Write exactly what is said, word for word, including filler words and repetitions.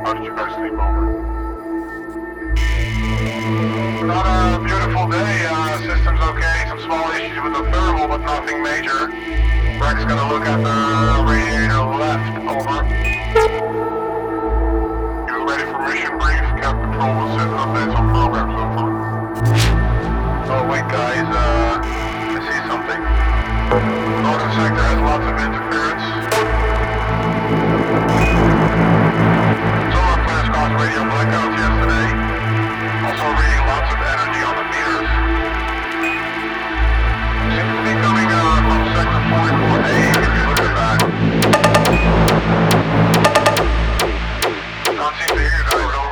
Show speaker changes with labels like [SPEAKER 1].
[SPEAKER 1] How did you guys sleep over? Not a beautiful day. Uh, system's okay. Some small issues with the thermal, but nothing major. Breck's gonna look at the radiator left. Over. You ready for mission brief? Cap Control will send updates on programs. Over. Oh wait, guys. Uh, I see something. Northern sector has lots of interference. Solar plants caused radio blackouts yesterday. Also reading lots of energy on the meters. Seems to be coming uh, from sector forty-four A if you look at that. Can't seem to hear you guys.